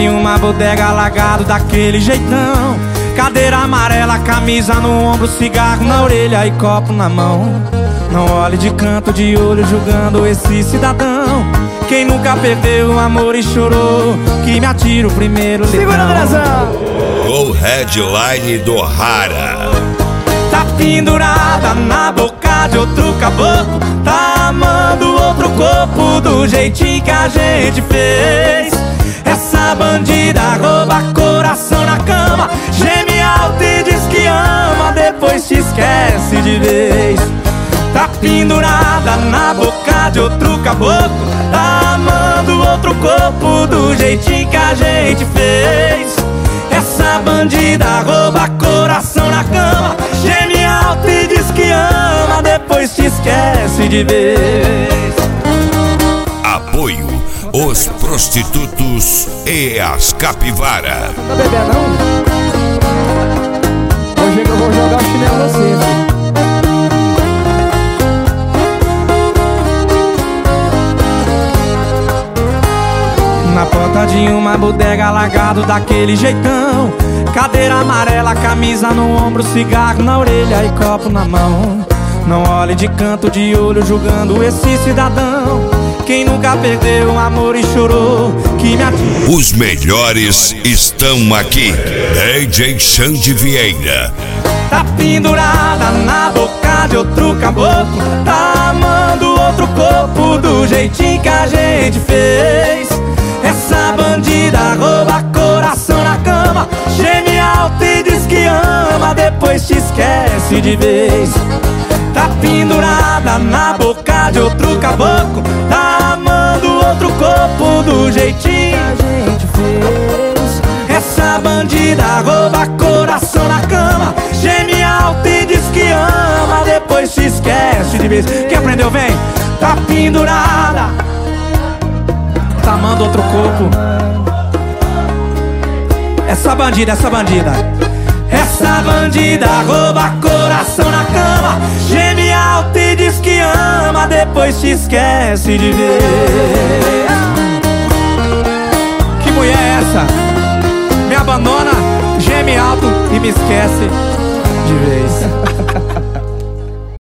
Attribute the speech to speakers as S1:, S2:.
S1: de uma bodega, alagado daquele jeitão. Cadeira amarela, camisa no ombro, cigarro na orelha e copo na mão. Não olhe de canto de olho julgando esse cidadão. Quem nunca perdeu o amor e chorou, que me atira o primeiro litrão.
S2: Segura, Andrezão!
S3: O headline do Rara.
S1: Tá pendurada na boca de outro caboclo, tá amando outro corpo do jeitinho que a gente fez. Essa bandida rouba coração na cama, geme alto e diz que ama, depois te esquece de vez. Tá pendurada na boca de outro caboclo, tá amando outro corpo do jeitinho que a gente fez. Essa bandida rouba coração na cama, geme alto e diz que ama, depois te esquece de vez.
S3: Apoio os prostitutos e as capivara.
S2: Tá bebendo não? Hoje eu vou jogar o chinelo em você, filho.
S1: Na porta de uma bodega, alagado daquele jeitão. Cadeira amarela, camisa no ombro, cigarro na orelha e copo na mão. Não olhe de canto de olho julgando esse cidadão. Quem nunca perdeu o amor e chorou, que me atira.
S3: Os melhores estão aqui. DJ Xande Vieira.
S1: Tá pendurada na boca de outro caboclo, tá amando outro corpo do jeitinho que a gente fez. Essa bandida rouba coração na cama, geme alto e diz que ama, depois te esquece de vez. Tá pendurada na boca de outro caboclo, tá amando outro corpo do jeitinho que a gente fez. Essa bandida rouba coração na cama, geme alto e diz que ama, depois te esquece de vez. Quem aprendeu vem. Tá pendurada, tá amando outro corpo. Essa bandida, essa bandida. Essa bandida rouba coração na cama, geme alto e diz que ama, depois te esquece de ver. Que mulher é essa? Me abandona, geme alto e me esquece de vez.